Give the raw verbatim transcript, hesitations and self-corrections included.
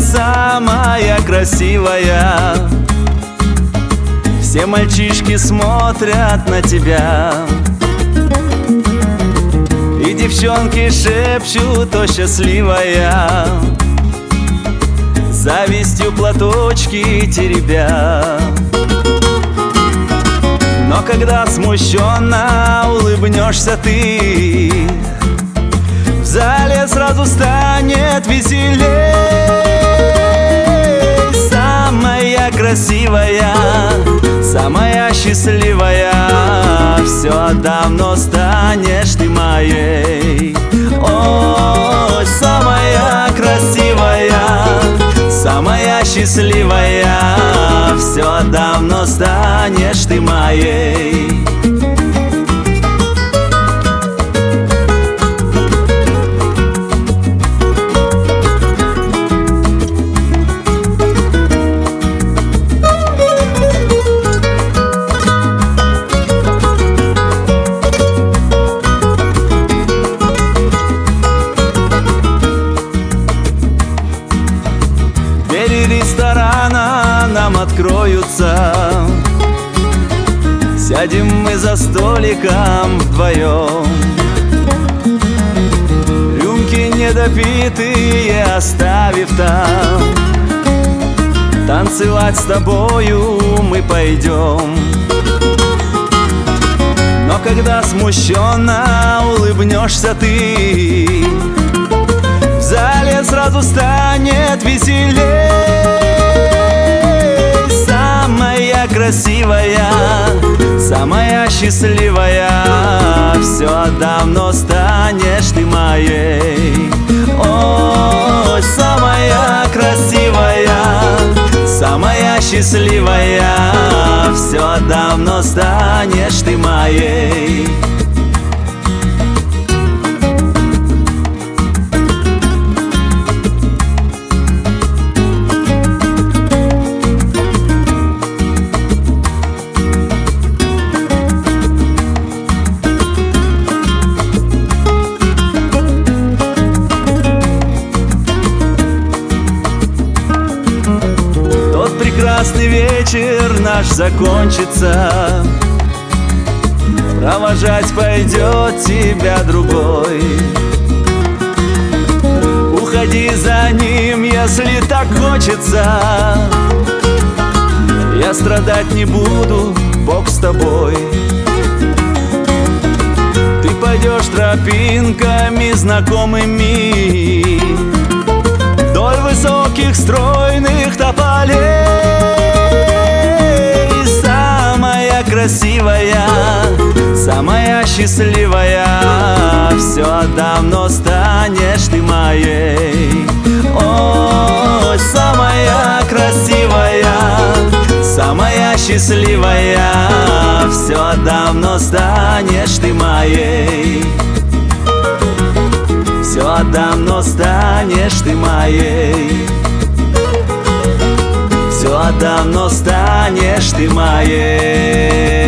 самая красивая. Все мальчишки смотрят на тебя, и девчонки шепчут: о, счастливая, завистью платочки теребя. Но когда смущенно улыбнешься ты, в зале сразу станет веселей. Самая красивая, самая счастливая, все давно станешь ты моей. Ой, самая красивая, самая счастливая, все давно станешь ты моей. Двери ресторана нам откроются, сядем мы за столиком вдвоем. Рюмки недопитые оставив там, танцевать с тобою мы пойдем. Но когда смущенно улыбнешься ты, в зале сразу станет веселей. Самая красивая, самая счастливая, все давно станешь ты моей. Ой, самая красивая, самая счастливая, все давно станешь ты моей. Прекрасный вечер наш закончится, провожать пойдет тебя другой. Уходи за ним, если так хочется, я страдать не буду, Бог с тобой. Ты пойдешь тропинками знакомыми вдоль высоких стройных тополей. Самая красивая, самая счастливая, все давно станешь ты моей. Ой, самая красивая, самая счастливая, все давно станешь ты моей. Все давно станешь ты моей. Все давно станешь ты моей.